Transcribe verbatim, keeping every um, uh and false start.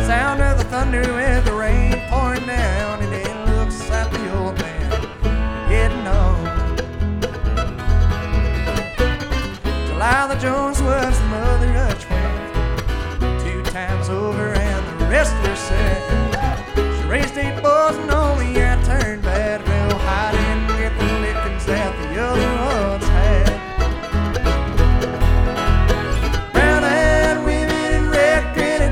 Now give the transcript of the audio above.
sound of the thunder with the rain pouring down, and it looks like the old man getting on. Delilah Jones was the mother of twins, two times over, and the rest were said.